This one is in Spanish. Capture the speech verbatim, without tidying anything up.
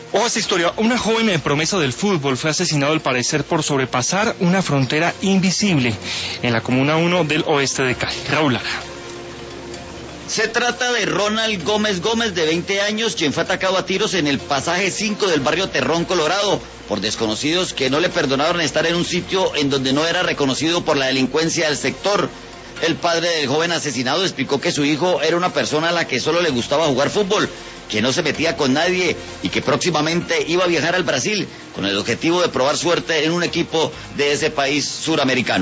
Ojo a esta historia, una joven en promesa del fútbol fue asesinado al parecer por sobrepasar una frontera invisible en la Comuna uno del oeste de Cali. Raúl Lara. Se trata de Ronald Gómez Gómez, de veinte años, quien fue atacado a tiros en el pasaje cinco del barrio Terrón, Colorado, por desconocidos que no le perdonaron estar en un sitio en donde no era reconocido por la delincuencia del sector. El padre del joven asesinado explicó que su hijo era una persona a la que solo le gustaba jugar fútbol, que no se metía con nadie y que próximamente iba a viajar al Brasil con el objetivo de probar suerte en un equipo de ese país suramericano.